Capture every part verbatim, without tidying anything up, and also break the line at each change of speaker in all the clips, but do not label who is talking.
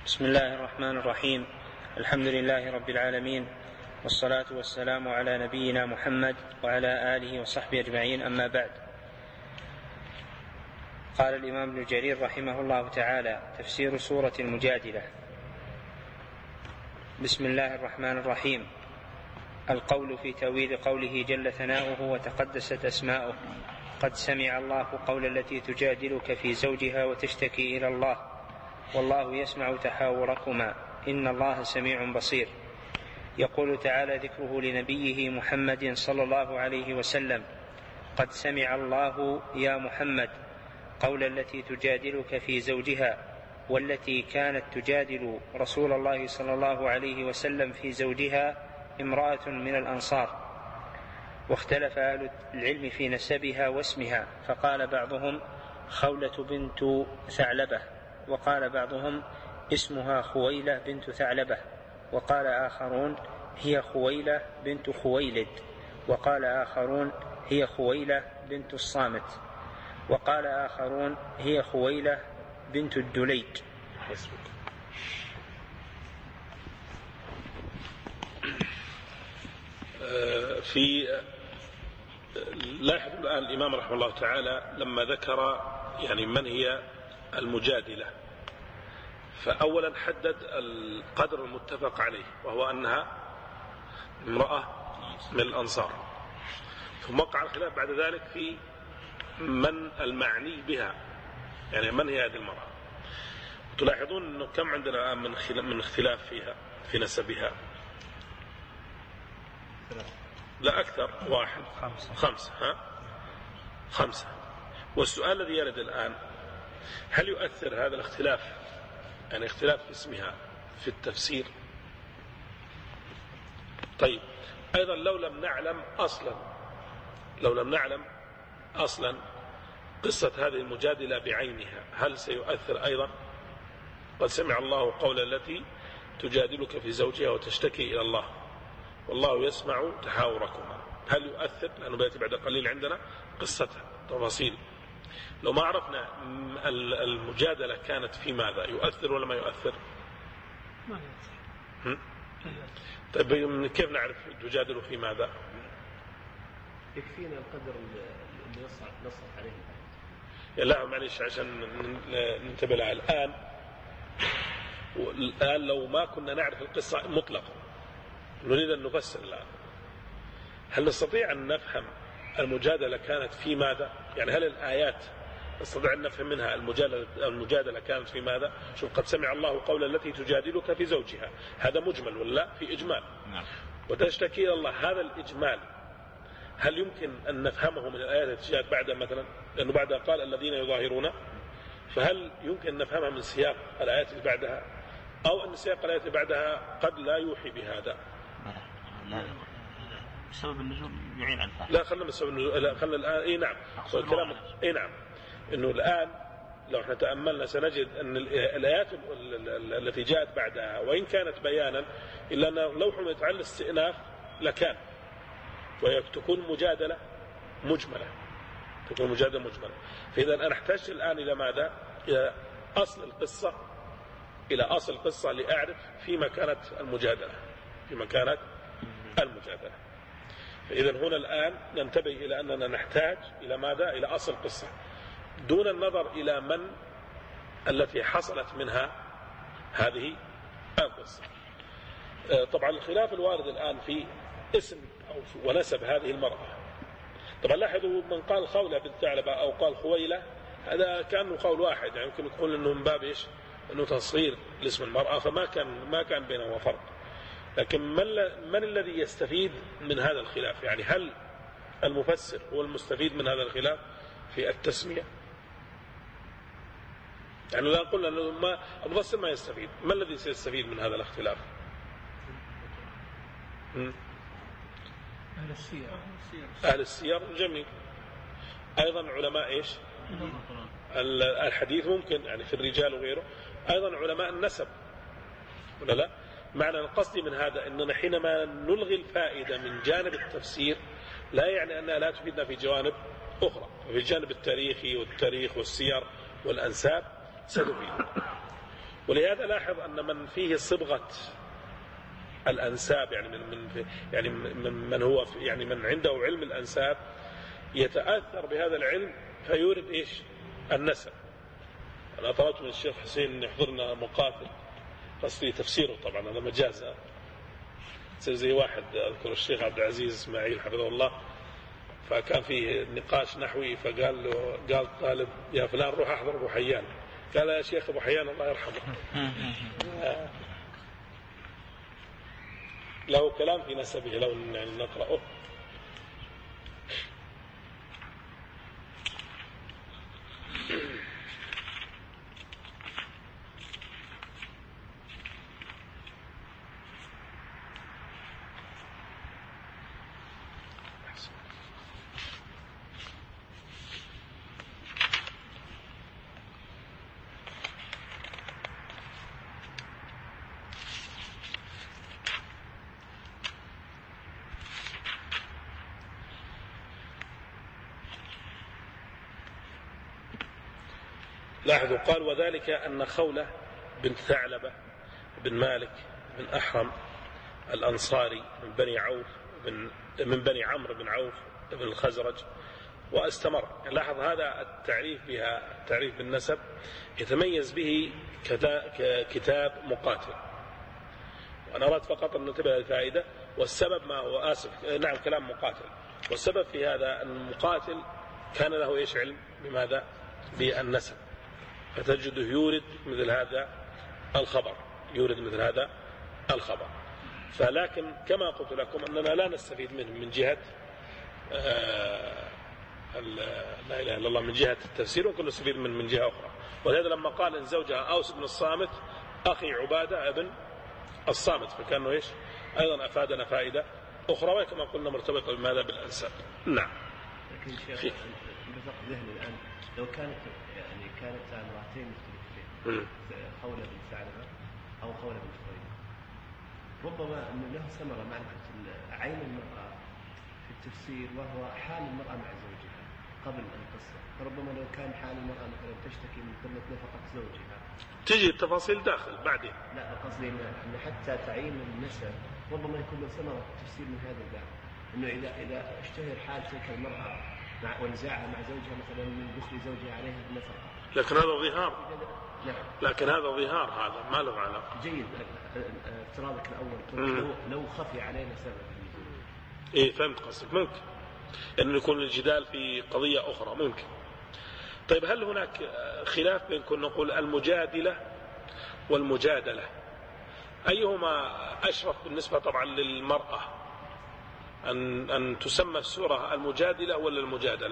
بسم الله الرحمن الرحيم. الحمد لله رب العالمين، والصلاة والسلام على نبينا محمد وعلى آله وصحبه أجمعين، أما بعد. قال الإمام ابن جرير رحمه الله تعالى: تفسير سورة المجادلة. بسم الله الرحمن الرحيم. القول في تأويل قوله جل ثناؤه وتقدست أسماؤه: قد سمع الله قول التي تجادلك في زوجها وتشتكي إلى الله والله يسمع تحاوركما إن الله سميع بصير. يقول تعالى ذكره لنبيه محمد صلى الله عليه وسلم: قد سمع الله يا محمد قول التي تجادلك في زوجها، والتي كانت تجادل رسول الله صلى الله عليه وسلم في زوجها امرأة من الأنصار، واختلف أهل العلم في نسبها واسمها، فقال بعضهم خولة بنت ثعلبة، وقال بعضهم اسمها خويلة بنت ثعلبة، وقال آخرون هي خويلة بنت خويلد، وقال آخرون هي خويلة بنت الصامت، وقال آخرون هي خويلة بنت الدليج.
في لاحظ الآن الإمام رحمه الله تعالى لما ذكر يعني من هي المجادلة، فأولا حدد القدر المتفق عليه، وهو أنها امرأة من الأنصار، ثم وقع الخلاف بعد ذلك في من المعني بها، يعني من هي هذه المرأة. تلاحظون أنه كم عندنا الآن من اختلاف فيها في نسبها؟ لا أكثر، واحد خمسة, خمسة. ها؟ خمسة. والسؤال الذي يرد الآن: هل يؤثر هذا الاختلاف، يعني اختلاف اسمها، في التفسير؟ طيب، أيضا لو لم نعلم أصلا لو لم نعلم أصلا قصة هذه المجادلة بعينها، هل سيؤثر أيضا؟ قد سمع الله قول التي تجادلك في زوجها وتشتكي إلى الله والله يسمع تحاوركما، هل يؤثر؟ لأنه بيأتي بعد قليل عندنا قصتها تفاصيل. لو ما عرفنا المجادلة كانت في ماذا، يؤثر ولا ما يؤثر؟
ما يؤثر.
طيب كيف نعرف تجادل في ماذا؟
يكفينا القدر اللي نصت عليه.
لا معلش عشان ننتبه لها الآن. الآن لو ما كنا نعرف القصة مطلقا، نريد أن نفسر الآن، هل نستطيع أن نفهم المجادلة كانت في ماذا؟ يعني هل الآيات نستطيع أن نفهم منها المجادلة, المجادلة كانت في ماذا؟ شوف، قد سمع الله قول التي تجادلك في زوجها، هذا مجمل ولا في إجمال؟
نعم.
وتشتكي إلى الله، هذا الإجمال هل يمكن أن نفهمه من الآيات التي جاءت بعدها مثلا؟ لأنه بعدها قال الذين يظاهرون، فهل يمكن أن نفهمها من سياق الآيات اللي بعدها، أو أن سياق الآيات اللي بعدها قد لا يوحي بهذا؟
لا، بسبب النزول يعين عن فهم.
لا، خلنا بسبب النزول، لا خلنا الآن. إيه نعم، والكلام إيه نعم، إنه الآن لو احنا تأملنا سنجد أن الآيات التي جاءت بعدها وإن كانت بيانا، إلا أن لو حملت على الاستئناف لكان، وتكون مجادلة مجملة، تكون مجادلة مجملة. فإذا أنا أحتاج الآن إلى ماذا؟ إلى أصل القصة، إلى أصل القصة لأعرف فيما كانت المجادلة، فيما كانت المجادلة. فإذا هنا الآن ننتبه إلى أننا نحتاج إلى ماذا؟ إلى أصل القصة، دون النظر إلى من التي حصلت منها هذه القصة. طبعا الخلاف الوارد الآن في اسم أو ونسب هذه المرأة. طبعا لاحظوا من قال خولة بنت ثعلبة أو قال خويلة، هذا كان قول واحد، يعني يمكن يقول أنه من باب إيش؟ أنه تصغير لاسم المرأة، فما كان ما كان بينهما فرق. لكن من, من الذي يستفيد من هذا الخلاف؟ يعني هل المفسر هو المستفيد من هذا الخلاف في التسمية؟ يعني لا نقول أنه ما المفسر ما يستفيد، ما الذي سيستفيد من هذا الاختلاف؟
أهل السير.
أهل السير جميل. أيضا علماء إيش؟ الحديث ممكن، يعني في الرجال وغيره. أيضا علماء النسب ولا لا؟ معنى القصد من هذا أننا حينما نلغي الفائدة من جانب التفسير لا يعني أنها لا تفيدنا في جوانب أخرى، في الجانب التاريخي والتاريخ والسير والأنساب ستفيد. ولهذا لاحظ أن من فيه صبغة الأنساب، يعني من من يعني من من هو يعني من عنده علم الأنساب يتأثر بهذا العلم فيورد إيش النسب. أنا طلبت من الشيخ حسين أن يحضرنا مقاتل، قصدي تفسيره طبعا هذا مجاز، زي واحد أذكر الشيخ عبد العزيز إسماعيل حفظه الله، فكان فيه نقاش نحوي فقال له قال طالب يا فلان روح أحضر أبو حيان، قال يا شيخ أبو حيان الله يرحمه له كلام في نسبه لو يعني نقرأه. لاحظوا قال وذلك أن خولة بنت ثعلبة بن مالك بن أحرم الأنصاري من بني عوف بن من بني عمرو بن عوف بن الخزرج واستمر. لاحظ هذا التعريف بها، التعريف بالنسب يتميز به كتاب مقاتل. وأنا أردت فقط أن ننتبه للفائدة. والسبب ما هو آسف نعم كلام مقاتل، والسبب في هذا أن المقاتل كان له إيش علم بماذا؟ بالنسب، فتجده يورد مثل هذا الخبر، يورد مثل هذا الخبر. فلكن كما قلت لكم أننا لا نستفيد منه من جهة آه لا إله إلا الله، من جهة التفسير، وكل نستفيد من من جهة أخرى. ولهذا لما قال إن زوجها أوس بن الصامت أخي عبادة ابن الصامت، فكانه إيش أيضا أفادنا فائدة أخرى، وكما قلنا مرتبطة بماذا؟ بالأنساب. نعم.
لكن شيخ بفق ذهني الآن لو كانت يعني كانت امرأتين مختلفتين، خولة بنت ثعلبة أو خولة بنت خويلد، ربما أن له ثمرة معرفة عين المرأة في التفسير، وهو حال المرأة مع زوجها قبل القصة. فربما لو كان حال المرأة مثلا تشتكي من قلة نفقة زوجها
تجي التفاصيل داخل بعدين.
لا قصدي أن حتى تعيين النسب ربما يكون له ثمرة في التفسير من هذا الباب، أنه إذا إذا اشتهر حال تلك المرأة مع ونزاعها مع زوجها مثلا من بخل زوجها عليها بالنفقة،
لكن هذا ظهار، لكن هذا ظهار، هذا ما له علاقة.
جيد. افتراضك الأول لو, لو خفي علينا سبب.
إيه فهمت قصدك، ممكن أنه يكون الجدال في قضية أخرى ممكن. طيب هل هناك خلاف بين كنا نقول المجادلة والمجادلة، أيهما أشرف بالنسبة طبعا للمرأة أن أن تسمى السورة المجادلة ولا المجادلة؟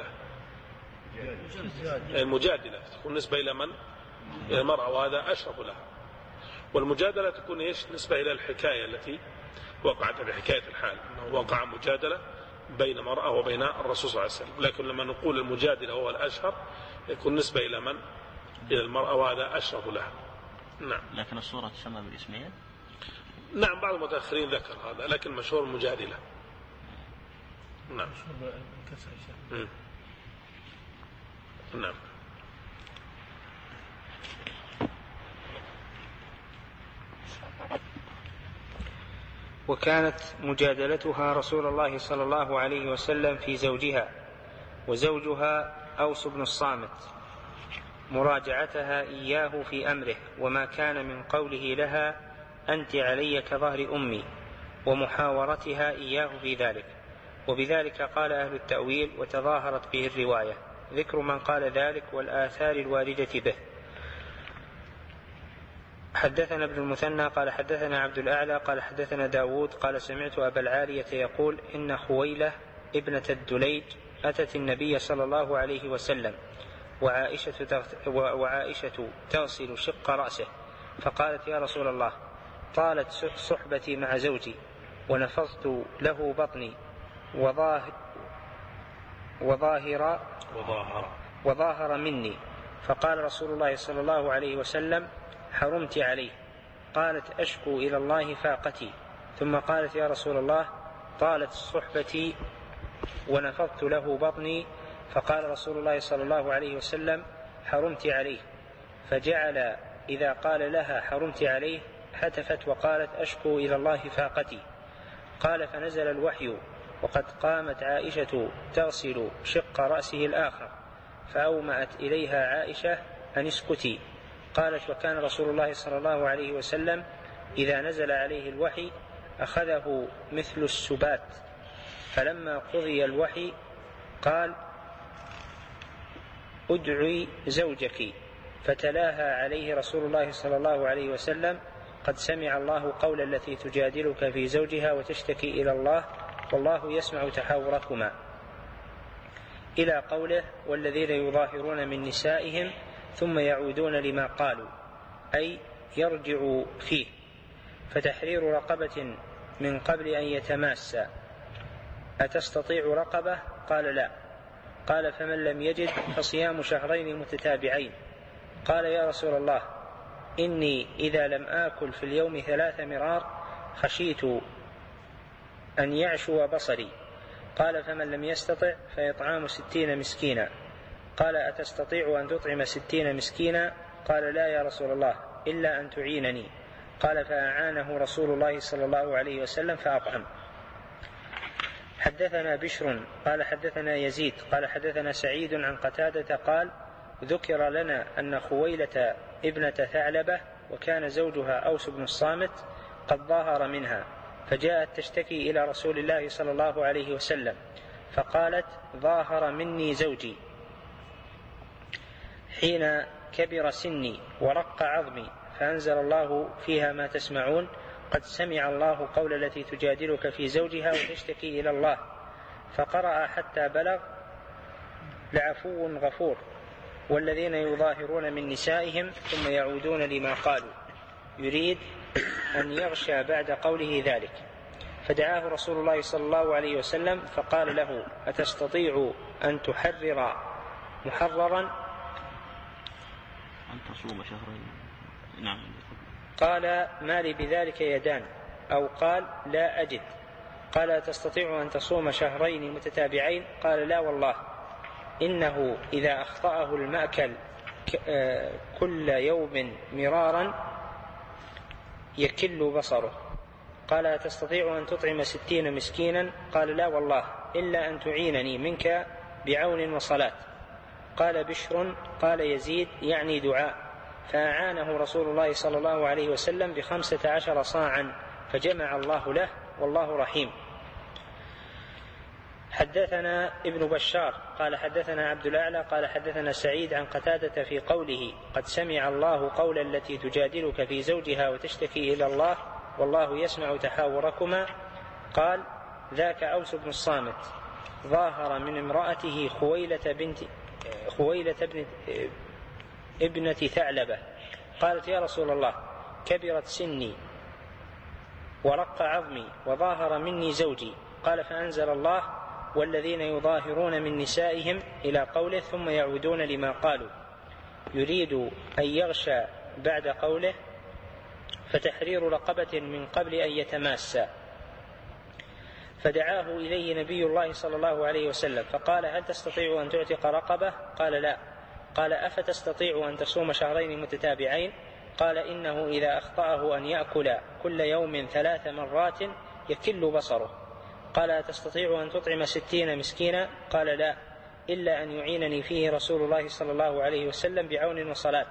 المجادلة تكون نسبة إلى من؟ إلى المرأة، وهذا أشرف لها. والمجادلة تكون إيش؟ نسبة إلى الحكاية التي وقعت بحكاية الحال، أنه وقع مجادلة بين مرأة وبين الرسول صلى الله عليه وسلم. لكن لما نقول المجادلة هو الأشهر يكون نسبة إلى من؟ إلى المرأة، وهذا أشرف لها. نعم.
لكن الصورة تسمى باسمين؟
نعم بعض المتأخرين ذكر هذا، لكن مشهور المجادلة. نعم. نعم.
وكانت مجادلتها رسول الله صلى الله عليه وسلم في زوجها، وزوجها أوس بن الصامت، مراجعتها إياه في أمره، وما كان من قوله لها أنت علي كظهر أمي، ومحاورتها إياه في ذلك. وبذلك قال أهل التأويل وتظاهرت به الرواية. ذكر من قال ذلك والآثار الواردة به. حدثنا ابن المثنى قال حدثنا عبد الأعلى قال حدثنا داود قال سمعت أبا العالية يقول إن خويلة ابنة الدليج أتت النبي صلى الله عليه وسلم وعائشة, وعائشة تغسل شق رأسه، فقالت يا رسول الله طالت صحبتي مع زوجي ونفضت له بطني وظاهر, وظاهر,
وظاهر,
وظاهر مني، فقال رسول الله صلى الله عليه وسلم حرمت عليه. قالت أشكو إلى الله فاقتي. ثم قالت يا رسول الله طالت صحبتي ونفضت له بطني، فقال رسول الله صلى الله عليه وسلم حرمت عليه. فجعل إذا قال لها حرمت عليه هتفت وقالت أشكو إلى الله فاقتي. قال فنزل الوحي وقد قامت عائشة تغسل شق رأسه الآخر فأومأت إليها عائشة أن اسكتي. قالت وكان رسول الله صلى الله عليه وسلم إذا نزل عليه الوحي أخذه مثل السبات، فلما قضي الوحي قال ادعي زوجك، فتلاها عليه رسول الله صلى الله عليه وسلم قد سمع الله قول التي تجادلك في زوجها وتشتكي إلى الله والله يسمع تحاوركما، إلى قوله والذين يظاهرون من نسائهم ثم يعودون لما قالوا، أي يرجعوا فيه. فتحرير رقبة من قبل أن يتماسا. أتستطيع رقبة؟ قال لا. قال فمن لم يجد فصيام شهرين متتابعين. قال يا رسول الله إني إذا لم آكل في اليوم ثلاث مرار خشيت أن يعشو بصري. قال فمن لم يستطع فيطعام ستين مسكينا. قال أتستطيع أن تطعم ستين مسكينا؟ قال لا يا رسول الله إلا أن تعينني. قال فأعانه رسول الله صلى الله عليه وسلم فأطعم. حدثنا بشر قال حدثنا يزيد قال حدثنا سعيد عن قتادة قال ذكر لنا أن خويلة ابنة ثعلبة وكان زوجها أوس بن الصامت قد ظاهر منها، فجاءت تشتكي إلى رسول الله صلى الله عليه وسلم فقالت ظاهر مني زوجي حين كبر سني ورق عظمي، فأنزل الله فيها ما تسمعون قد سمع الله قول التي تجادلك في زوجها وتشتكي إلى الله، فقرأ حتى بلغ لعفو غفور والذين يظاهرون من نسائهم ثم يعودون لما قالوا، يريد أن يغشى بعد قوله ذلك. فدعاه رسول الله صلى الله عليه وسلم فقال له أتستطيع أن تحرر محررا؟
أن تصوم شهرين. نعم.
قال ما لي بذلك يدان، أو قال لا أجد. قال تستطيع أن تصوم شهرين متتابعين؟ قال لا والله إنه إذا أخطأه المأكل كل يوم مرارا يكل بصره. قال تستطيع أن تطعم ستين مسكينا؟ قال لا والله إلا أن تعينني منك بعون وصلاة. قال بشر قال يزيد يعني دعاء، فأعانه رسول الله صلى الله عليه وسلم بخمسة عشر صاعا فجمع الله له والله رحيم. حدثنا ابن بشار قال حدثنا عبد الأعلى قال حدثنا سعيد عن قتادة في قوله قد سمع الله قول التي تجادلك في زوجها وتشتكي إلى الله والله يسمع تحاوركما، قال ذاك أوس بن الصامت ظاهر من امرأته خويلة بنت خويلة ابن ابنة ثعلبة. قالت يا رسول الله كبرت سني ورق عظمي وظاهر مني زوجي. قال فأنزل الله والذين يظاهرون من نسائهم إلى قوله ثم يعودون لما قالوا، يريد أن يغشى بعد قوله فتحرير رقبة من قبل أن يتماسا. فدعاه إليه نبي الله صلى الله عليه وسلم فقال هل تستطيع أن تعتق رقبة؟ قال لا. قال أفتستطيع أن تصوم شهرين متتابعين؟ قال إنه إذا أخطأه أن يأكل كل يوم ثلاث مرات يكل بصره. قال تستطيع أن تطعم ستين مسكينا؟ قال لا إلا أن يعينني فيه رسول الله صلى الله عليه وسلم بعون وصلاة.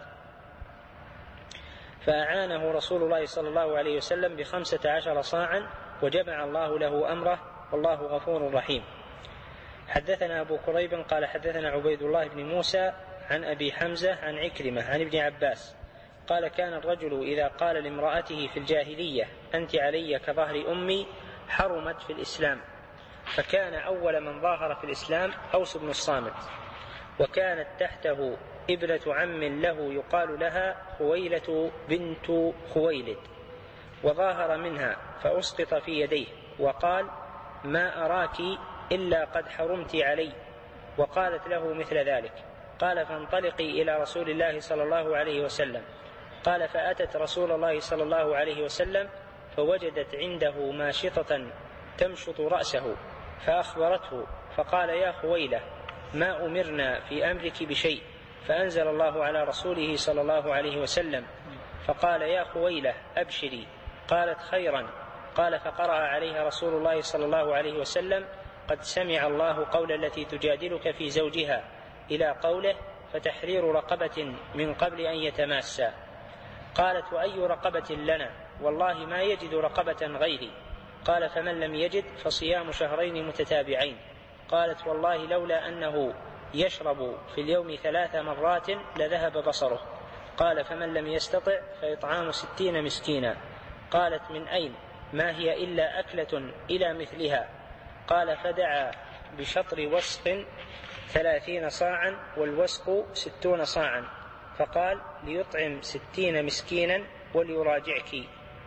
فأعانه رسول الله صلى الله عليه وسلم بخمسة عشر صاعا وجمع الله له أمره والله غفور رحيم. حدثنا أبو كريب قال حدثنا عبيد الله بن موسى عن أبي حمزة عن عكرمة عن ابن عباس قال كان الرجل إذا قال لامرأته في الجاهلية أنت علي كظهر أمي حرمت في الإسلام، فكان أول من ظاهر في الإسلام أوس بن الصامت، وكانت تحته ابنة عم له يقال لها خويلة بنت خويلد، وظاهر منها فأسقط في يديه وقال ما أراك إلا قد حرمت علي، وقالت له مثل ذلك. قال فانطلقي إلى رسول الله صلى الله عليه وسلم. قال فأتت رسول الله صلى الله عليه وسلم فوجدت عنده ماشطة تمشط رأسه فأخبرته فقال يا خويلة ما أمرنا في أمرك بشيء، فأنزل الله على رسوله صلى الله عليه وسلم فقال يا خويلة أبشري. قالت خيرا. قال فقرأ عليها رسول الله صلى الله عليه وسلم قد سمع الله قول التي تجادلك في زوجها إلى قوله فتحرير رقبة من قبل أن يتماسا. قالت وأي رقبة لنا؟ والله ما يجد رقبة غيري. قال فمن لم يجد فصيام شهرين متتابعين. قالت والله لولا أنه يشرب في اليوم ثلاث مرات لذهب بصره. قال فمن لم يستطع فإطعام ستين مسكينا. قالت من أين؟ ما هي إلا أكلة إلى مثلها. قال فدعا بشطر وسق ثلاثين صاعا والوسق ستون صاعا، فقال ليطعم ستين مسكينا وليراجعك.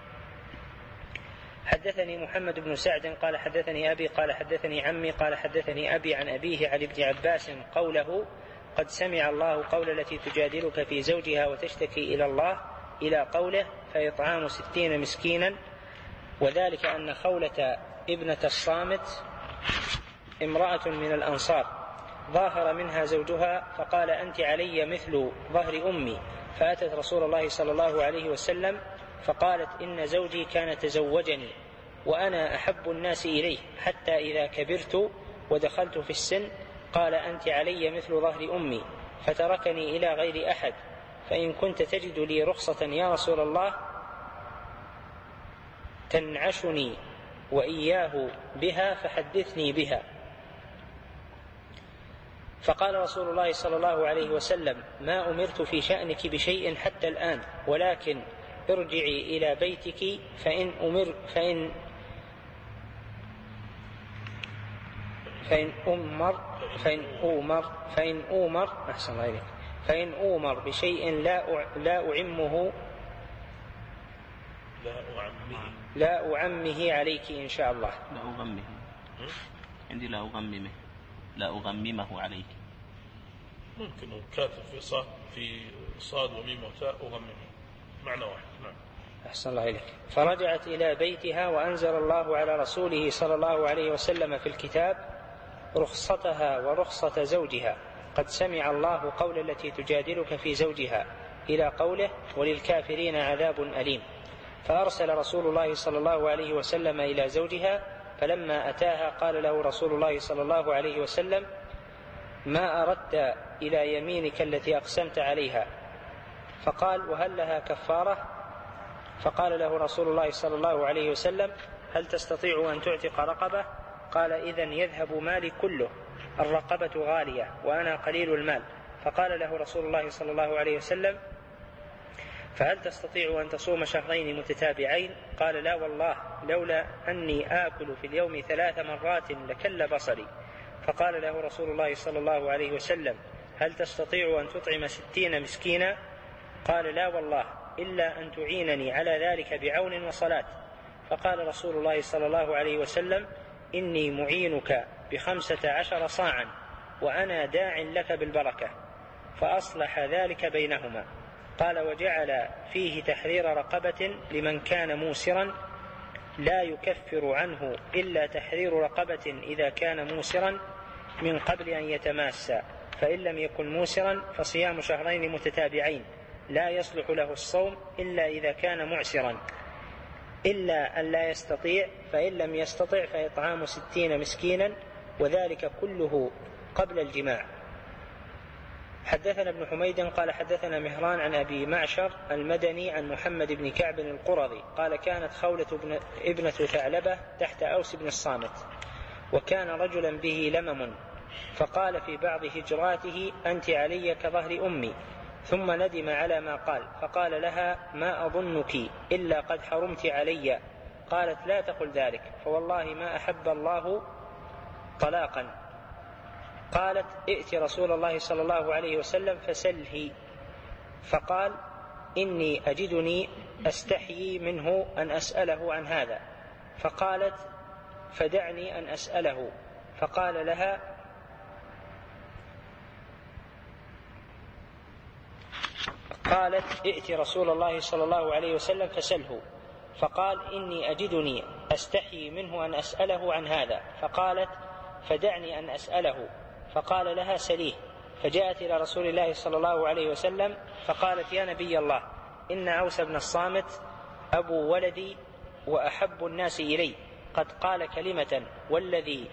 حدثني محمد بن سعد قال حدثني أبي قال حدثني عمي قال حدثني أبي عن أبيه عن ابن عباس قوله قد سمع الله قول التي تجادلك في زوجها وتشتكي إلى الله إلى قوله فإطعام ستين مسكينا. وذلك أن خولة ابنة الصامت امرأة من الأنصار ظاهر منها زوجها فقال أنت علي مثل ظهر أمي، فأتت رسول الله صلى الله عليه وسلم فقالت إن زوجي كان تزوجني وأنا أحب الناس إليه حتى إذا كبرت ودخلت في السن قال أنت علي مثل ظهر أمي فتركني إلى غير أحد، فإن كنت تجد لي رخصة يا رسول الله تنعشني وإياه بها فحدثني بها. فقال رسول الله صلى الله عليه وسلم ما أمرت في شأنك بشيء حتى الآن، ولكن ارجعي إلى بيتك فإن أمر فإن فإن أمر فإن أمر فإن أمر أحسن عليك فإن أمر بشيء لا لا أعمه
لا أعمه
لا أعمه عليك إن شاء الله.
لا أغمه عندي لا أغممه لا أغممه عليك.
ممكن كاتب في صاد في صاد وميم وتاء أغممه معنى واحد. نعم.
أحسن الله إليك. فرجعت إلى بيتها وأنزل الله على رسوله صلى الله عليه وسلم في الكتاب رخصتها ورخصة زوجها قد سمع الله قول التي تجادلك في زوجها إلى قوله وللكافرين عذاب أليم. فأرسل رسول الله صلى الله عليه وسلم إلى زوجها فلما أتاها قال له رسول الله صلى الله عليه وسلم ما أردت إلى يمينك التي أقسمت عليها؟ فقال وهل لها كفارة؟ فقال له رسول الله صلى الله عليه وسلم هل تستطيع أن تعتق رقبة؟ قال إذن يذهب مالي كله، الرقبة غالية وأنا قليل المال. فقال له رسول الله صلى الله عليه وسلم فهل تستطيع أن تصوم شهرين متتابعين؟ قال لا والله لولا أني آكل في اليوم ثلاث مرات لكل بصري. فقال له رسول الله صلى الله عليه وسلم هل تستطيع أن تطعم ستين مسكينا؟ قال لا والله إلا أن تعينني على ذلك بعون وصلاة. فقال رسول الله صلى الله عليه وسلم إني معينك بخمسة عشر صاعا وأنا داع لك بالبركة. فأصلح ذلك بينهما. قال وجعل فيه تحرير رقبة لمن كان موسرا لا يكفر عنه إلا تحرير رقبة إذا كان موسرا من قبل أن يتماسا، فإن لم يكن موسرا فصيام شهرين متتابعين لا يصلح له الصوم إلا إذا كان معسرا إلا أن لا يستطيع، فإن لم يستطع فإطعام ستين مسكينا وذلك كله قبل الجماع. حدثنا ابن حميد قال حدثنا مهران عن أبي معشر المدني عن محمد بن كعب القرظي قال كانت خولة ابنة ثعلبة تحت أوس بن الصامت وكان رجلا به لمم، فقال في بعض هجراته أنت علي كظهر أمي، ثم ندم على ما قال فقال لها ما أظنك إلا قد حرمت علي. قالت لا تقل ذلك فوالله ما أحب الله طلاقا. قالت ائت رسول الله صلى الله عليه وسلم فسله. فقال إني أجدني أستحيي منه أن أسأله عن هذا. فقالت فدعني أن أسأله. فقال لها قالت ائت رسول الله صلى الله عليه وسلم فسله. فقال إني أجدني أستحيي منه أن أسأله عن هذا. فقالت فدعني أن أسأله. فقال لها سليه. فجاءت إلى رسول الله صلى الله عليه وسلم فقالت يا نبي الله إن عوس بن الصامت أبو ولدي وأحب الناس إلي، قد قال كلمة والذي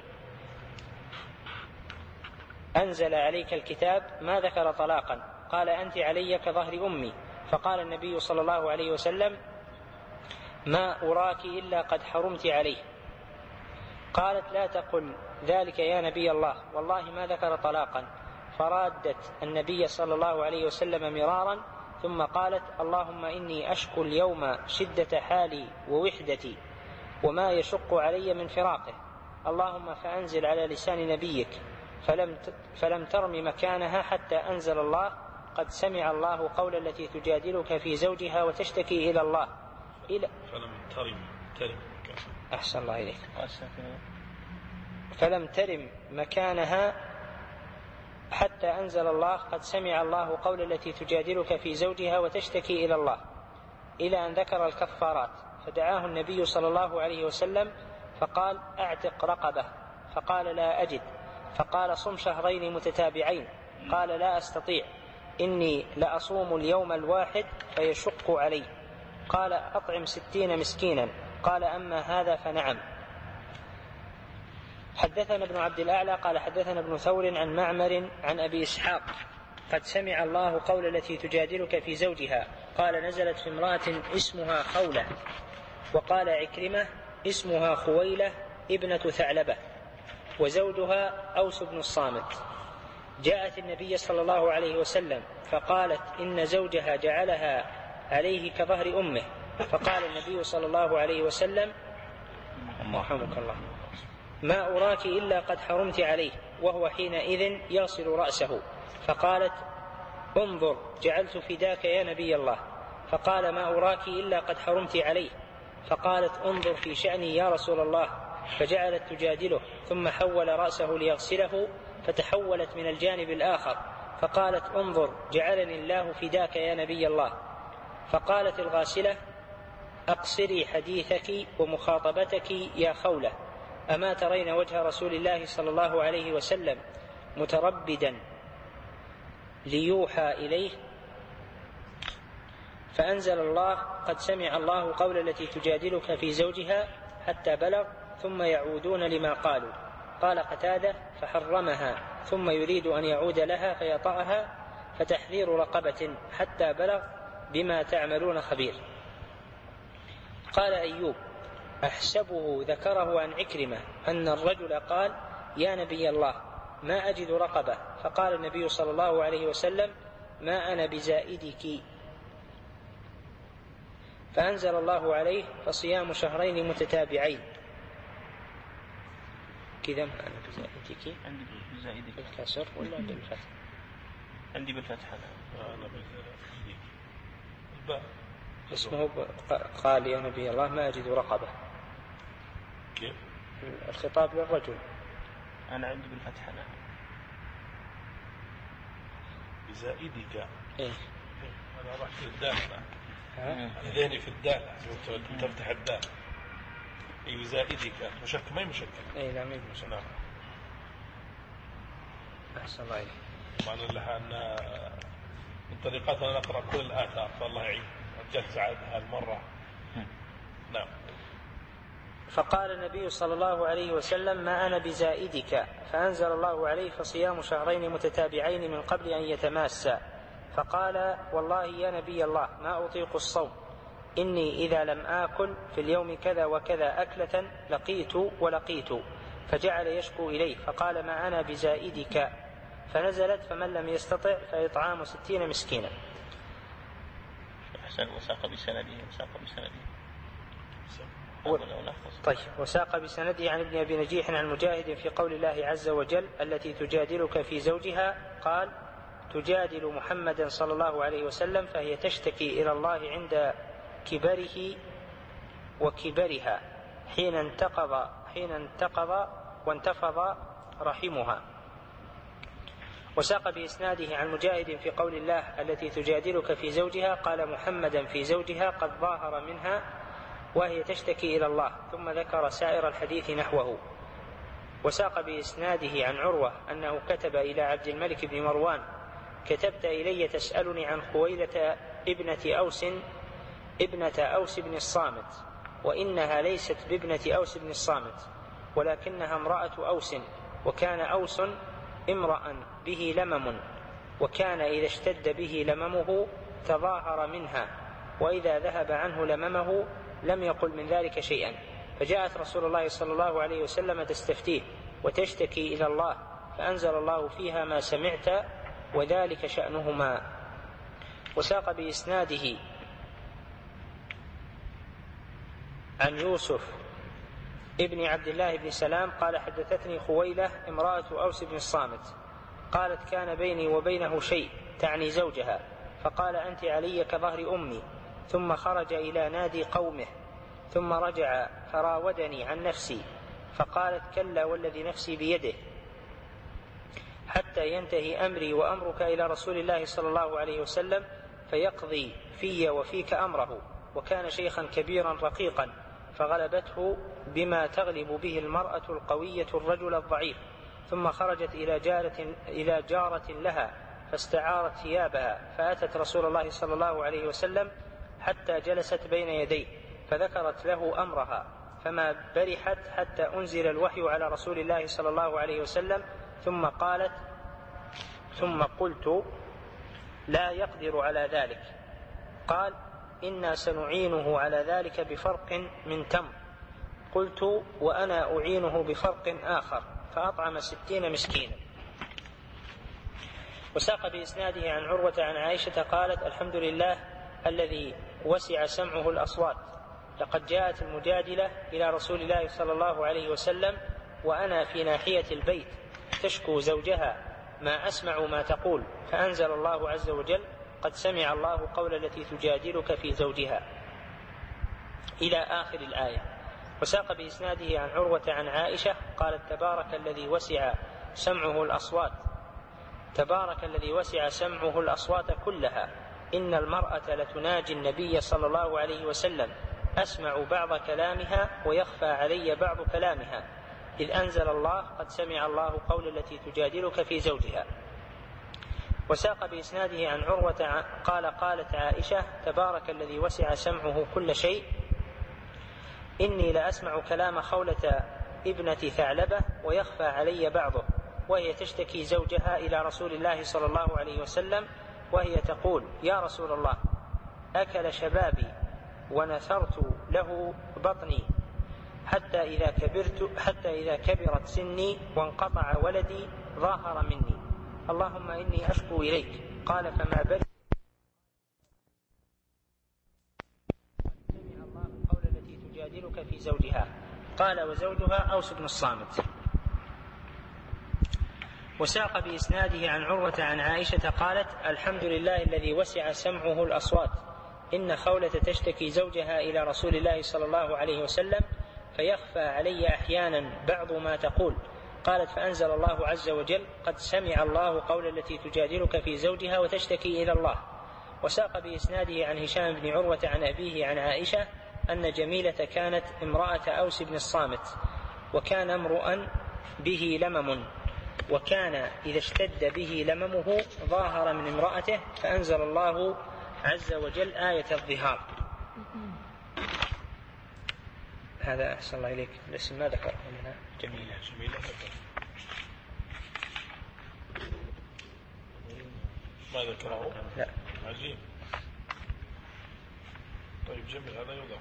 أنزل عليك الكتاب ما ذكر طلاقا، قال أنت علي كظهر أمي. فقال النبي صلى الله عليه وسلم ما أراك إلا قد حرمت عليه. قالت لا تقل ذلك يا نبي الله، والله ما ذكر طلاقا. فرادت النبي صلى الله عليه وسلم مرارا، ثم قالت اللهم إني أشكو اليوم شدة حالي ووحدتي وما يشق علي من فراقه، اللهم فأنزل على لسان نبيك. فلم فلم ترم مكانها حتى أنزل الله قد سمع الله قول التي تجادلك في زوجها وتشتكي إلى الله إلى
فلم ترم ترم
أحسن الله إليك فلم ترم مكانها حتى أنزل الله قد سمع الله قول التي تجادلك في زوجها وتشتكي إلى الله، إلى أن ذكر الكفارات. فدعاه النبي صلى الله عليه وسلم فقال أعتق رقبة، فقال لا أجد. فقال صم شهرين متتابعين، قال لا أستطيع، إني لأصوم اليوم الواحد فيشق علي. قال أطعم ستين مسكينا، قال أما هذا فنعم. حدثنا ابن عبد الأعلى قال حدثنا ابن ثور عن معمر عن أبي إسحاق قد سمع الله قول التي تجادلك في زوجها، قال نزلت في امرأة اسمها خولة، وقال عكرمة اسمها خويلة ابنة ثعلبة، وزوجها أوس بن الصامت. جاءت النبي صلى الله عليه وسلم فقالت إن زوجها جعلها عليه كظهر أمه، فقال النبي صلى الله عليه وسلم رحمك الله ما أراك إلا قد حرمت عليه، وهو حينئذ يغسل رأسه. فقالت انظر جعلت فداك يا نبي الله. فقال ما أراك إلا قد حرمت عليه. فقالت انظر في شأني يا رسول الله. فجعلت تجادله، ثم حول رأسه ليغسله فتحولت من الجانب الآخر، فقالت انظر جعلني الله فداك يا نبي الله. فقالت الغاسلة أقصري حديثك ومخاطبتك يا خولة، أما ترين وجه رسول الله صلى الله عليه وسلم متربدا ليوحى إليه؟ فأنزل الله قد سمع الله قول التي تجادلك في زوجها حتى بلغ ثم يعودون لما قالوا. قال قتادة فحرمها ثم يريد أن يعود لها فيطأها، فتحرير رقبة حتى بلغ بما تعملون خبير. قال أيوب أحسبه ذكره عن عكرمة أن الرجل قال يا نبي الله ما أجد رقبة، فقال النبي صلى الله عليه وسلم ما أنا بزائدك. فأنزل الله عليه فصيام شهرين متتابعين. كذا ما أنا بزائدك
عندي بزائدك
بالكسر ولا بالفتح؟
عندي بالفتح أنا
أنا بالفتح.
اسمه قال يا نبي الله ما أجد رقبة.
كيف؟
الخطاب للرجل.
أنا عندي بالفتح أنا
بزائدك.
إيه؟
أنا رحت الدال. أنا ذهني في الدال، تفتح الدال. أي بزائدك مشكل ما يمشكل.
إيه لا ما يمشكل.
نعم.
أحسن الله إليك.
معنى لها أن من طريقتنا نقرأ كل الآثار فالله يعين. جت سعادة هالمرة. نعم.
فقال النبي صلى الله عليه وسلم ما أنا بزائدك. فأنزل الله عليه فصيام شهرين متتابعين من قبل أن يتماسا. فقال والله يا نبي الله ما أطيق الصوم، إني إذا لم آكل في اليوم كذا وكذا أكلة لقيت ولقيت. فجعل يشكو إليه فقال ما أنا بزائدك. فنزلت فمن لم يستطع فإطعام ستين مسكينا.
أحسن. وساق بسنده وساق بسنده
و... طيب. وساق بسنده عن ابن أبي نجيح عن مجاهد في قول الله عز وجل التي تجادلك في زوجها، قال تجادل محمدا صلى الله عليه وسلم فهي تشتكي إلى الله عند كبره وكبرها حين انتقض حين انتقض وانتفض رحمها. وساق بإسناده عن مجاهد في قول الله التي تجادلك في زوجها قال محمدا في زوجها قد ظاهر منها وهي تشتكي إلى الله، ثم ذكر سائر الحديث نحوه. وساق بإسناده عن عروة أنه كتب إلى عبد الملك بن مروان كتبت إلي تسألني عن خويلة ابنة أوس ابنة أوس بن الصامت، وإنها ليست بابنة أوس بن الصامت ولكنها امرأة أوس، وكان أوس امرأ به لمم، وكان إذا اشتد به لممه تظاهر منها، وإذا ذهب عنه لممه لم يقل من ذلك شيئا. فجاءت رسول الله صلى الله عليه وسلم تستفتيه وتشتكي إلى الله، فأنزل الله فيها ما سمعت وذلك شأنهما. وساق بإسناده عن يوسف ابن عبد الله بن سلام قال حدثتني خويلة امرأة أوس بن الصامت قالت كان بيني وبينه شيء، تعني زوجها، فقال أنت علي كظهر أمي، ثم خرج إلى نادي قومه، ثم رجع فراودني عن نفسي، فقالت كلا والذي نفسي بيده، حتى ينتهي أمري وأمرك إلى رسول الله صلى الله عليه وسلم فيقضي في وفيك أمره. وكان شيخا كبيرا رقيقا، فغلبته بما تغلب به المرأة القوية الرجل الضعيف، ثم خرجت إلى جارة, إلى جارة لها فاستعارت ثيابها، فأتت رسول الله صلى الله عليه وسلم حتى جلست بين يديه، فذكرت له أمرها، فما برحت حتى أنزل الوحي على رسول الله صلى الله عليه وسلم، ثم قالت ثم قلت لا يقدر على ذلك. قال إنا سنعينه على ذلك بفرق من تمر. قلت وأنا أعينه بفرق آخر، فأطعم ستين مسكينا. وساق بإسناده عن عروة عن عائشة قالت الحمد لله الذي وسع سمعه الأصوات، لقد جاءت المجادلة إلى رسول الله صلى الله عليه وسلم وأنا في ناحية البيت تشكو زوجها ما أسمع ما تقول، فأنزل الله عز وجل قد سمع الله قول التي تجادلك في زوجها إلى آخر الآية. وساق بإسناده عن عروة عن عائشة قالت تبارك الذي وسع سمعه الأصوات تبارك الذي وسع سمعه الأصوات كلها، إن المرأة لتناجي النبي صلى الله عليه وسلم، أسمع بعض كلامها ويخفى علي بعض كلامها، إذ أنزل الله قد سمع الله قول التي تجادلك في زوجها. وساق بإسناده عن عروة قال قالت عائشة تبارك الذي وسع سمعه كل شيء، إني لأسمع كلام خولة ابنة ثعلبة ويخفى علي بعضه، وهي تشتكي زوجها إلى رسول الله صلى الله عليه وسلم، وهي تقول يا رسول الله أكل شبابي ونثرت له بطني حتى إذا كبرت حتى إذا كبرت سني وانقطع ولدي ظاهر مني، اللهم إني أشكو إليك. قال فما بل سمع الله قول التي تجادلك في زوجها. قال وزوجها أوس بن الصامت. وساق بإسناده عن عروة عن عائشة قالت الحمد لله الذي وسع سمعه الأصوات، إن خولة تشتكي زوجها إلى رسول الله صلى الله عليه وسلم فيخفى علي أحيانا بعض ما تقول. قالت فأنزل الله عز وجل قد سمع الله قول التي تجادلك في زوجها وتشتكي إلى الله. وساق بإسناده عن هشام بن عروة عن أبيه عن عائشة أن جميلة كانت امرأة أوس بن الصامت، وكان امرؤا به لمم، وكان إذا اشتد به لممه ظاهر من امرأته، فأنزل الله عز وجل آية الظهار. هذا أحسن الله إليك الاسم ما ذكر منها جميلة
جميلة ما ذكره؟
لا
عجيب. طيب جميل هذا يضاف.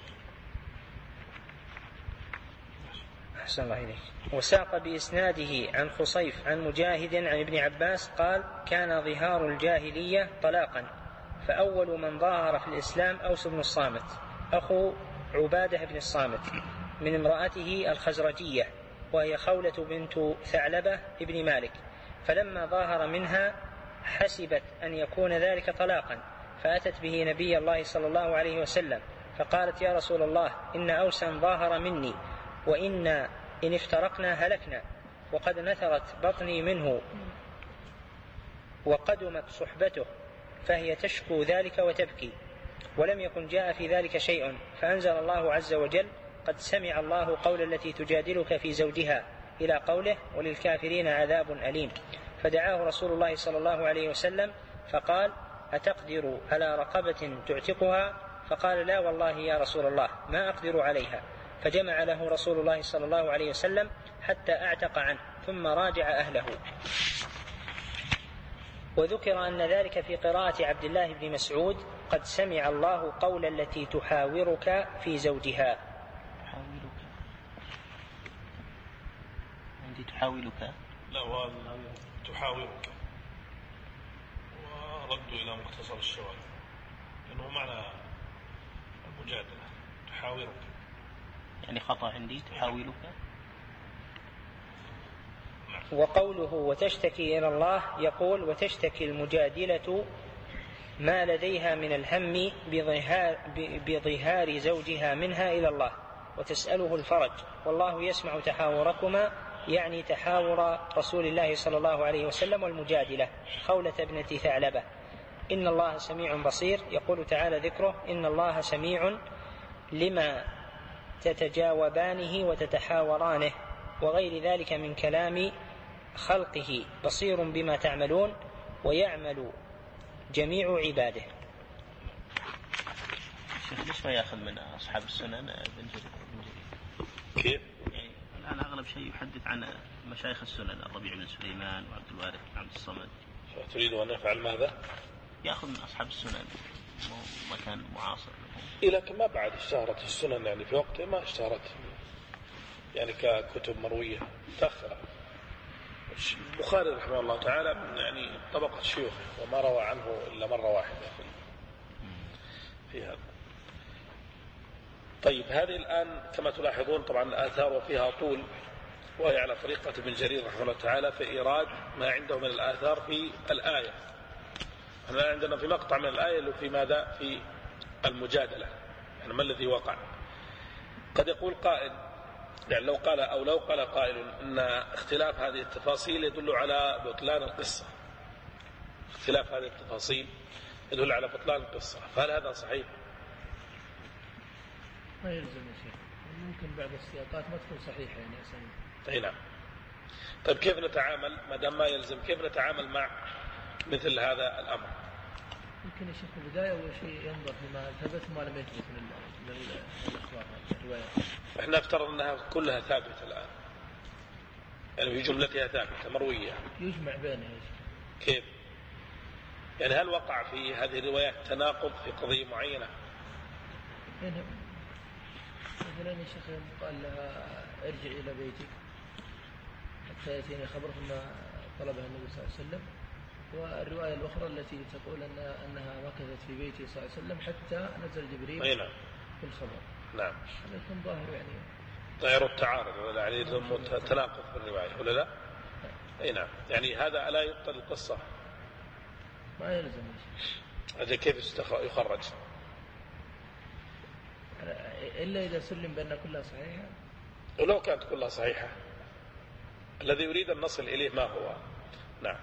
أحسن الله إليك. وساق بإسناده عن خصيف عن مجاهد عن ابن عباس قال كان ظهار الجاهلية طلاقا، فأول من ظاهر في الإسلام أوس بن الصامت أخو عبادة بن الصامت من امرأته الخزرجية، وهي خولة بنت ثعلبة ابن مالك، فلما ظاهر منها حسبت أن يكون ذلك طلاقا، فأتت به نبي الله صلى الله عليه وسلم فقالت يا رسول الله إن أوسا ظاهر مني، وإن إن افترقنا هلكنا، وقد نثرت بطني منه وقدمت صحبته، فهي تشكو ذلك وتبكي، ولم يكن جاء في ذلك شيء، فأنزل الله عز وجل قد سمع الله قول التي تجادلك في زوجها إلى قوله وللكافرين عذاب أليم. فدعاه رسول الله صلى الله عليه وسلم فقال أتقدر على رقبة تعتقها؟ فقال لا والله يا رسول الله ما أقدر عليها. فجمع له رسول الله صلى الله عليه وسلم حتى أعتق عنه ثم راجع أهله. وذكر أن ذلك في قراءة عبد الله بن مسعود قد سمع الله قول التي تحاورك في زوجها.
تحاولك عندي تحاولك
لا وهذا تحاورك وردوا إلى مختصر الشواذ لأنه معنى المجادلة تحاورك
يعني خطأ عندي تحاولك.
وقوله وتشتكي إلى الله يقول وتشتكي المجادلة ما لديها من الهم بظهار, بظهار زوجها منها إلى الله وتسأله الفرج والله يسمع تحاوركما يعني تحاور رسول الله صلى الله عليه وسلم والمجادلة خولة ابنة ثعلبة. إن الله سميع بصير. يقول تعالى ذكره إن الله سميع لما تتجاوبانه وتتحاورانه وغير ذلك من كلام خلقه بصير بما تعملون ويعمل جميع عباده.
شيخ ليش ما يأخذ من أصحاب السنن بن جرير؟
كيف؟
يعني الآن أغلب شيء يحدث عن مشايخ السنن الربيع بن سليمان وعبد الوارث بن عبد الصمد.
تريد أن نفعل ماذا؟
يأخذ من أصحاب السنن مكان معاصر.
إيه لكن ما بعد اشتهرت السنن يعني في وقته ما اشتهرت يعني ككتب مروية تأخر. البخاري رحمه الله تعالى من يعني طبقة شيوخه وما روى عنه إلا مرة واحدة في هذا. طيب هذه الآن كما تلاحظون طبعا الآثار وفيها طول وهي على طريقة ابن جرير رحمه الله تعالى في إيراد ما عنده من الآثار في الآية. احنا عندنا في مقطع من الآية اللي في ماذا في المجادلة يعني ما الذي وقع. قد يقول قائل يعني لو قال أو لو قال قائل أن اختلاف هذه التفاصيل يدل على بطلان القصة. اختلاف هذه التفاصيل يدل على بطلان القصة فهل هذا صحيح؟
ما يلزم يا شيخ ممكن بعض السياقات ما تكون صحيحة يعني أساسا.
أي نعم. طيب كيف نتعامل ما دام ما يلزم كيف نتعامل مع مثل هذا الأمر؟
يمكن يا شيخ في البداية أول شيء ينظر فيما ثبت وما لم يثبت من الأخبار الروايات.
احنا افترض أنها كلها ثابتة الآن يعني في جملتها ثابتة مروية.
يجمع بينها يا شيخ.
كيف؟ يعني هل وقع في هذه الروايات تناقض في قضية معينة؟
يعني مثلا يا شيخ قال لها ارجع إلى بيتك حتى يأتيني خبر ثم طلبها النبي صلى الله عليه وسلم. والرواية الأخرى التي تقول أن أنها مكثت في بيته صلى الله عليه وسلم حتى نزل جبريل
نعم.
في الخبر.
نعم.
هذا يكون ظاهر يعني
ظاهر التعارض ولا يعني تناقض في الرواية ولا لا؟ أي نعم. يعني هذا ألا يبطل القصة؟
ما يلزم.
هذا كيف يخرج؟
إلا إذا سلم بأن كلها صحيحة.
ولو كانت كلها صحيحة الذي يريد أن نصل إليه ما هو؟ نعم.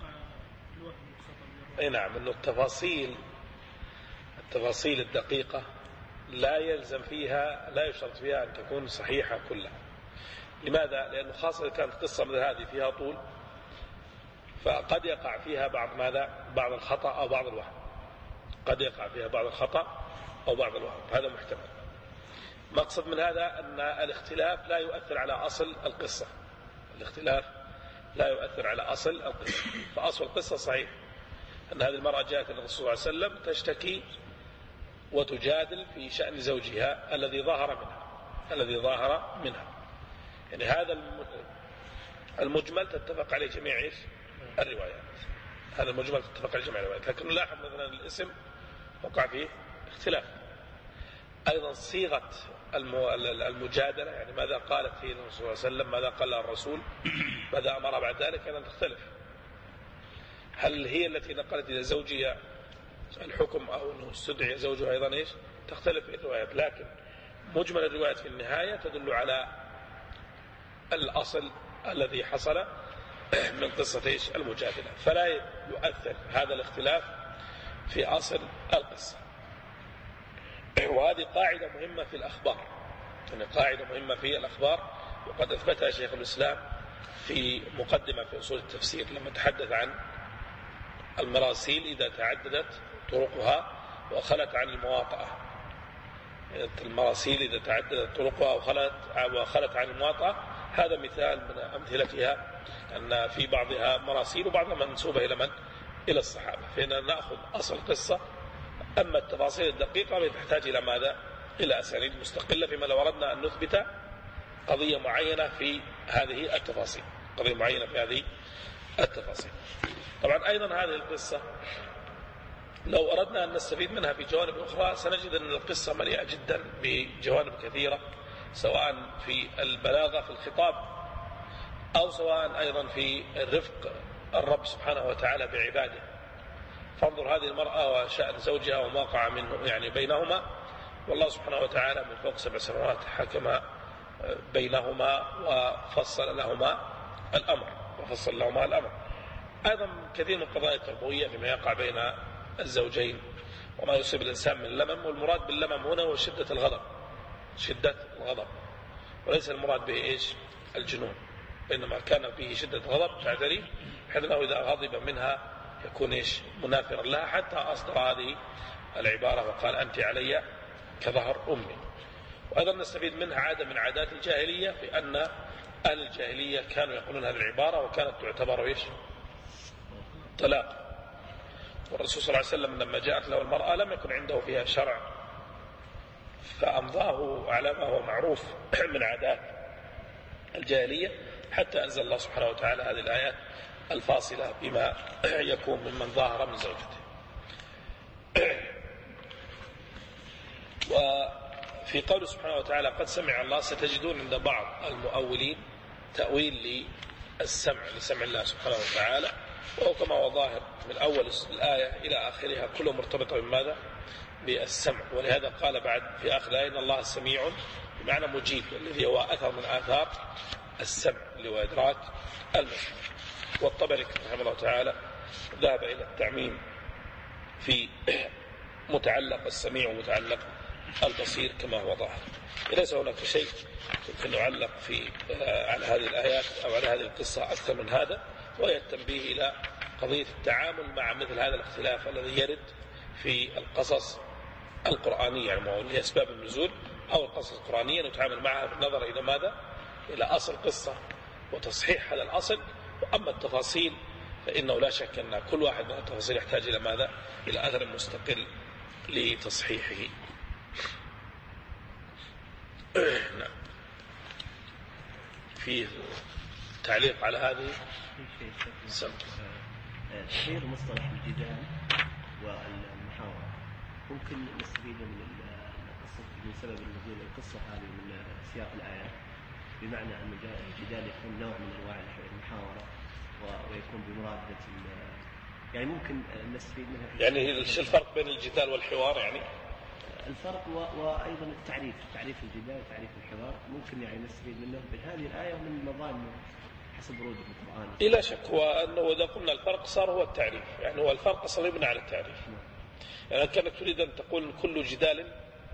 أي نعم أنه التفاصيل التفاصيل الدقيقة لا يلزم فيها لا يشترط فيها أن تكون صحيحة كلها. لماذا؟ لأنه خاصة كانت قصة مثل هذه فيها طول فقد يقع فيها بعض ماذا؟ بعض الخطأ أو بعض الوهم. قد يقع فيها بعض الخطأ أو بعض الوهم هذا محتمل. مقصد من هذا أن الاختلاف لا يؤثر على أصل القصة. الاختلاف لا يؤثر على أصل القصة. فأصل القصة صحيح أن هذه المرأة جاءت الرسول صلى الله عليه وسلم تشتكي وتجادل في شأن زوجها الذي ظاهر منها الذي ظاهر منها يعني هذا المجمل تتفق عليه جميع إيش الروايات. هذا المجمل تتفق عليه جميع الروايات. لكن نلاحظ مثلا الاسم وقع فيه اختلاف. أيضا صيغة المجادلة يعني ماذا قالت فيه الرسول صلى الله عليه وسلم ماذا قال الرسول ماذا أمر بعد ذلك أن تختلف. هل هي التي نقلت إلى زوجها الحكم أو أنه استدعي زوجها أيضا إيش تختلف في الروايات. لكن مجمل الروايات في النهاية تدل على الأصل الذي حصل من قصة إيش المجادلة. فلا يؤثر هذا الاختلاف في أصل القصة. وهذه قاعدة مهمة في الأخبار يعني قاعدة مهمة في الأخبار وقد أثبتها شيخ الإسلام في مقدمة في أصول التفسير لما تحدث عن المراسيل إذا تعددت طرقها وخلت عن المواطأة. المراسيل إذا تعددت طرقها وخلت, وخلت عن المواطأة، هذا مثال من أمثلتها، أن في بعضها مراسيل وبعضها منسوبة إلى من؟ إلى الصحابة، فإننا نأخذ أصل قصة. أما التفاصيل الدقيقة تحتاج إلى ماذا؟ إلى أسانيد مستقلة، فيما لو أردنا أن نثبت قضية معينة في هذه التفاصيل قضية معينة في هذه التفاصيل. طبعا أيضا هذه القصة لو أردنا أن نستفيد منها في جوانب أخرى سنجد أن القصة مليئة جدا بجوانب كثيرة، سواء في البلاغة في الخطاب أو سواء أيضا في الرفق الرب سبحانه وتعالى بعباده. فانظر هذه المرأة وشأن زوجها وما وقع منه يعني بينهما، والله سبحانه وتعالى من فوق سبع سماوات حكم بينهما وفصل لهما الأمر وفصل لهما الأمر. أيضا كثير من القضايا التربوية فيما يقع بين الزوجين وما يصيب الإنسان من اللمم، والمراد باللمم هنا هو شدة الغضب، شدة الغضب، وليس المراد به إيش؟ الجنون، بينما كان فيه شدة غضب تعتري، بحيث أنه إذا غضب منها يكون إيش؟ منافرا لها، حتى أصدر هذه العبارة وقال أنت علي كظهر أمي. وأيضا نستفيد منها عادة من عادات الجاهلية، في أن أهل الجاهلية كانوا يقولون هذه العبارة وكانت تعتبر إيش؟ طلاق. والرسول صلى الله عليه وسلم لما جاءت له المرأة لم يكن عنده فيها شرع، فأمضاه على ما هو معروف من عادات الجاهلية، حتى أنزل الله سبحانه وتعالى هذه الآيات الفاصلة بما يكون ممن ظاهر من زوجته. وفي قوله سبحانه وتعالى قد سمع الله، ستجدون عند بعض المؤولين تأويل للسمع لسمع الله سبحانه وتعالى، وهو كما هو ظاهر من أول الآية إلى آخرها كله مرتبطة بماذا؟ بالسمع. ولهذا قال بعد في آخر الآية إن الله سميع بمعنى مجيب، الذي هو أثر من آثار السمع اللي هو إدراك المسمع. والطبري رحمه الله تعالى ذهب إلى التعميم في متعلق السميع ومتعلق البصير كما هو ظاهر. ليس هناك شيء يمكن نعلق في على هذه الآيات أو على هذه القصة أكثر من هذا، وهي التنبيه إلى قضية التعامل مع مثل هذا الاختلاف الذي يرد في القصص القرآنية، يعني لأسباب النزول أو القصص القرآنية، نتعامل معها بالنظر إلى ماذا؟ إلى أصل قصة وتصحيح هذا الأصل. وأما التفاصيل فإنه لا شك أن كل واحد من التفاصيل يحتاج إلى ماذا؟ إلى أثر مستقل لتصحيحه. نعم. في تعليق على هذه
تغيير مصطلح الجدال والمحاورة ممكن نستفيد من القصة من سبب نزول القصة هذه من سياق الآيات، بمعنى أن الجدال يكون نوع من أنواع المحاورة ويكون بمرادة، يعني ممكن نستفيد منها.
يعني ايش الفرق بين الجدال والحوار؟ يعني
الفرق و... وأيضا التعريف، تعريف الجدال وتعريف الحوار ممكن يعني نستفيد منه من هذه الآية ومن مظان حسب ورود القرآن.
لا شك هو أنه إذا قلنا الفرق صار هو التعريف، يعني هو الفرق أصلا يبنى على التعريف. يعني كانك تريد أن تقول كل جدال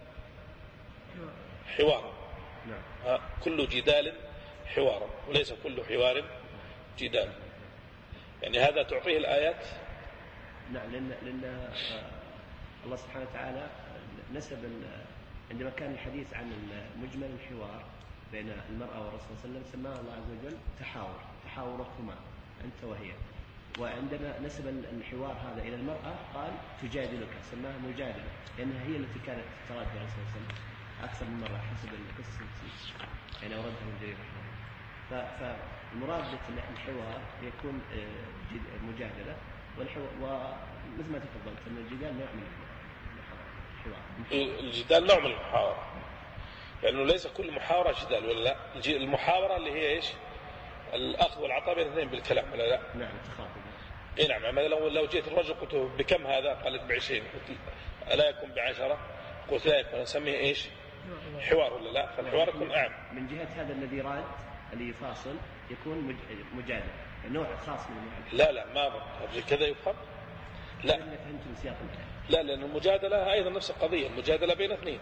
حوار، نعم. كل جدال حوار وليس كل حوار جدال، يعني هذا تعطيه الآيات.
نعم، لأن, لأن الله سبحانه وتعالى نسب عندما كان الحديث عن مجمل الحوار بين المرأة والرسول صلى الله عليه وسلم سماه الله عز وجل تحاور، تحاوركما أنت وهي. وعندما نسب الحوار هذا إلى المرأة قال تجادلك، سماها مجادلة، لأنها هي التي كانت تراد الرسول صلى الله عليه وسلم أكثر من مرة حسب القصة يعني أوردها من جرير رحمه الله. فالمراد الحوار يكون مجادلة، ومثل ما تفضلت أن الجدال نوع من الحوار.
الجدال نوع من المحاورة، لأنه يعني ليس كل محاورة جدال ولا لا. المحاورة اللي هي إيش؟ الأخذ والعطاء بين الاثنين بالكلام ولا لا؟
نعم، تخاطب.
إيه نعم. يعني لو لو جيت الرجل قلت بكم هذا؟ قالت بعشرين. قلت ألا يكون بعشرة؟ قلت لا يكون. نسميه إيش؟ حوار ولا لا؟ فالحوار يكون أعم.
من جهة هذا الذي راد اللي يفاصل يكون مجادل، نوع خاص من النوع.
لا لا ما أظن كذا يفهم. لا.
فهمتم سياق الآية.
لا، لأن المجادلة أيضا نفس القضية، المجادلة بين اثنين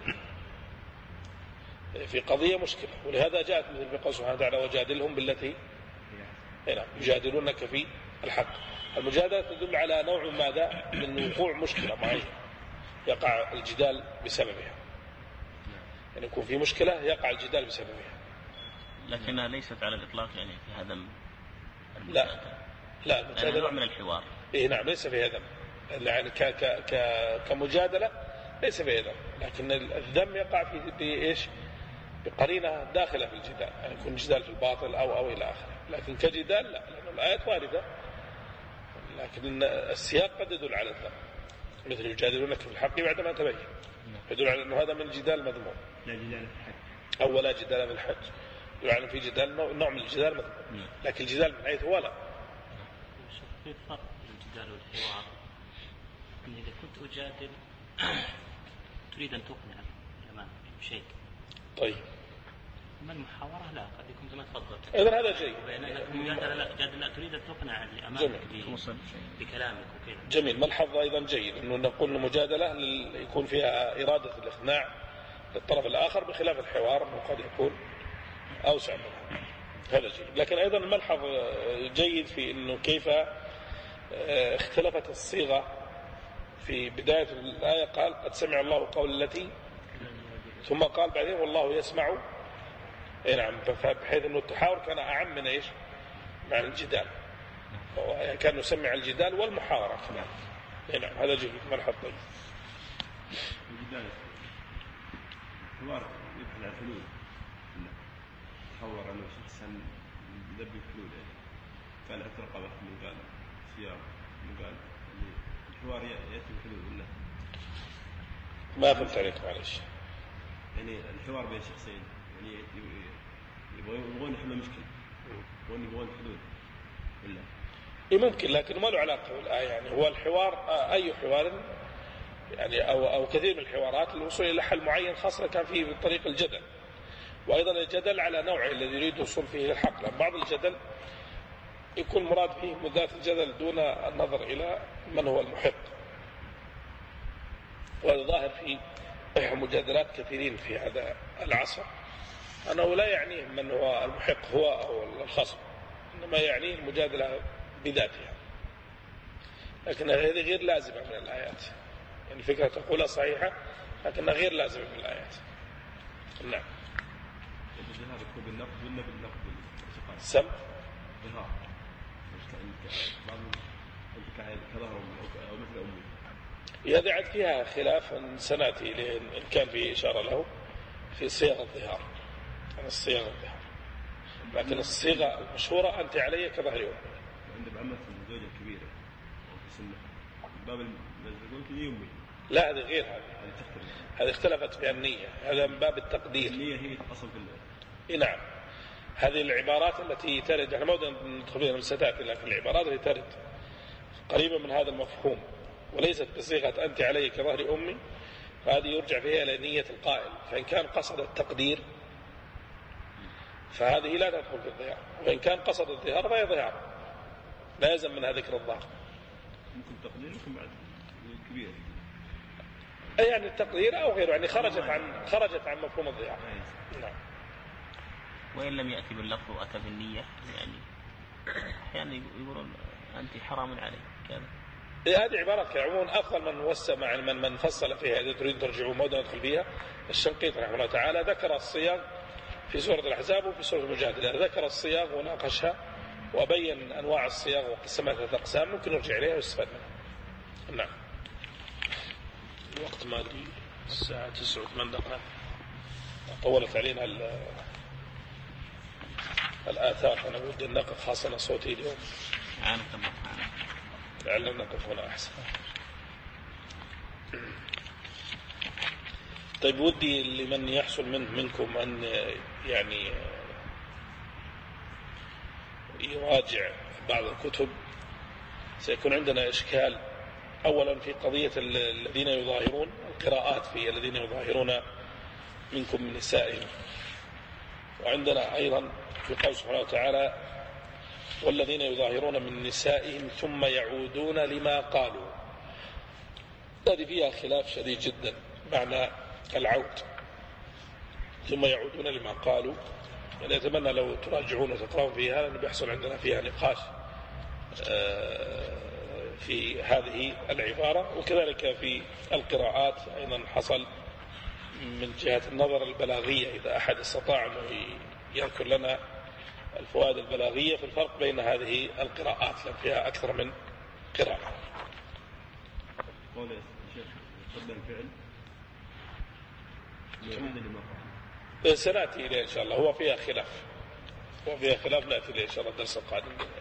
في قضية مشكلة، ولهذا جاءت مثل بقول سبحانه وتعالى وجادلهم بالتي هنا يجادلونك في الحق. المجادلة تدل على نوع ماذا من وقوع مشكلة معينة يقع الجدال بسببها، يعني يكون في مشكلة يقع الجدال بسببها،
لكنها ليست على الإطلاق يعني فيها ذم.
لا لا المجادلة
نوع من الحوار.
إيه نعم ليس فيها ذم، يعني ك ك ك كمجادلة ليس فيها ذم، لكن الذم يقع في بإيش؟ بقرينة داخلة في الجدال، يعني يكون جدال في الباطل أو أو إلى آخره، لكن كجدال لا، لأن الآيات واردة، لكن السياق قد يدل على الذم، مثل يجادلونك في الحق بعدما تبين، يدل على أنه هذا من الجدال مذموم.
لا جدال في الحج
أو لا جدال في الحج، يدل على في جدال نوع من الجدال مذموم، لكن الجدال من حيث هو لا.
في فرق بين الجدال والحوار، أن إذا كنت أجادل تريد أن تقنع الأمام بشيء،
طيب
أما المحاورة لا، قد يكون كما تفضلت.
إذا هذا جيد.
وبين أنك المجادلة لا، جادل تريد أن تقنع الأمام بكلامك وكذا.
جميل، ملحظ أيضا جيد أنه نقول المجادلة يكون فيها إرادة الإقناع للطرف الآخر، بخلاف الحوار أنه قد يكون أوسع منها، هذا جيد. لكن أيضا الملحظ جيد في أنه كيف اختلفت الصيغة في بداية الآية، قال قد سمع الله قول التي، ثم قال بعدين والله يسمع. اي نعم، بحيث انه التحاور كان اعم من ايش؟ مع الجدال، كان يسمع الجدال والمحاورة كمان. اي نعم هذا جيد، مرحبا. طيب
الجدال حوار يبحث عن حلول، تحور انه شخصا يدبي حلول، قال اترقى من قال سياق من قال الحوار ياتي بحلول ولا
ما فهمت عليك معلش.
يعني الحوار بين شخصين يعني يبغون يحلوا مشكلة، يبغون يبغون حلول ولا
إيه ممكن، لكن ما له علاقة بالآية. يعني هو الحوار أي حوار يعني أو أو كثير من الحوارات الوصول إلى حل معين، خاصة كان فيه بطريق الجدل، وأيضا الجدل على نوعه الذي يريد الوصول فيه إلى الحق، لأن بعض الجدل يكون مراد فيه مدات الجدل دون النظر إلى من هو المحق، وهذا ظاهر في مجادلات كثيرين في هذا العصر، أنه لا يعنيه من هو المحق هو أو الخصم، إنما يعنيه المجادلة بذاتها، لكن هذه غير لازمة من الآيات. يعني فكرة تقولها صحيحة لكنها غير لازمة من الآيات. نعم.
الجهاد يكون بالنقد ولا بالنقد
سم
ظهار بعض كظهر أو مثل أمي.
هذا عاد فيها خلاف سنأتي إن كان في إشارة له في صيغ الظهار، عن الصيغ الظهار، لكن الصيغة المشهورة أنت علي كظهر يوم.
عند بعمة الزوجة الكبيرة في سنة باب المزقون يومي.
لا هذه غير هذه، هذه اختلفت في النية، هذا من باب التقدير.
النية هي أصل في
نعم، هذه العبارات التي ترد، احنا ما بدنا ندخل فيها ستأتي، لكن العبارات التي ترد قريبة من هذا المفهوم وليست بصيغة أنت علي كظهر أمي، فهذه يرجع فيها إلى نية القائل، فإن كان قصد التقدير فهذه لا تدخل في الظهار، وإن كان قصد الظهار فهي ظهار، لا يلزم منها ذكر الظهر.
ممكن تقدير ممكن بعد كبير،
أي يعني التقدير أو غيره، يعني خرجت عن خرجت عن مفهوم الظهار. نعم.
وإن لم يأتي باللفظ وأتى بالنية، يعني أحيانا يقولون أنت حرام عليك كذا.
هذه عبارات كعموم أفضل من وسع مع من من فصل فيها. إذا تريد ترجعوا ما ندخل فيها. الشنقيطي رحمه الله تعالى ذكر الصياغ في سورة الأحزاب وفي سورة المجادلة، ذكر الصياغ وناقشها وبين أنواع الصياغ وقسمها ثلاث أقسام، ممكن نرجع إليها ويستفاد منها. نعم. الوقت ما أدري الساعة تسعة وثمان دقائق، طولت علينا الآثار، أنا ودي أن نقف خاصة صوتي اليوم، لعلنا نقف هنا أحسن. طيب ودي لمن يحصل من منكم أن يعني يراجع بعض الكتب، سيكون عندنا إشكال أولا في قضية الذين يظاهرون القراءات في الذين يظاهرون منكم من نسائهم، وعندنا أيضا في قول سبحانه وتعالى والذين يظاهرون من نسائهم ثم يعودون لما قالوا، هذه فيها خلاف شديد جدا معنى العود، ثم يعودون لما قالوا. يعني أتمنى لو تراجعون وتقرأون فيها لأنه بيحصل عندنا فيها نقاش في هذه العبارة. وكذلك في القراءات أيضا حصل من جهة النظر البلاغية، إذا أحد استطاع أنه يذكر لنا الفوائد البلاغية في الفرق بين هذه القراءات لأن فيها أكثر من قراءة.
قول الشيخ قبل الفعل
سنأتي إليه إن شاء الله، هو فيها خلاف هو فيها خلاف نأتي إليه إن شاء الله الدرس القادم.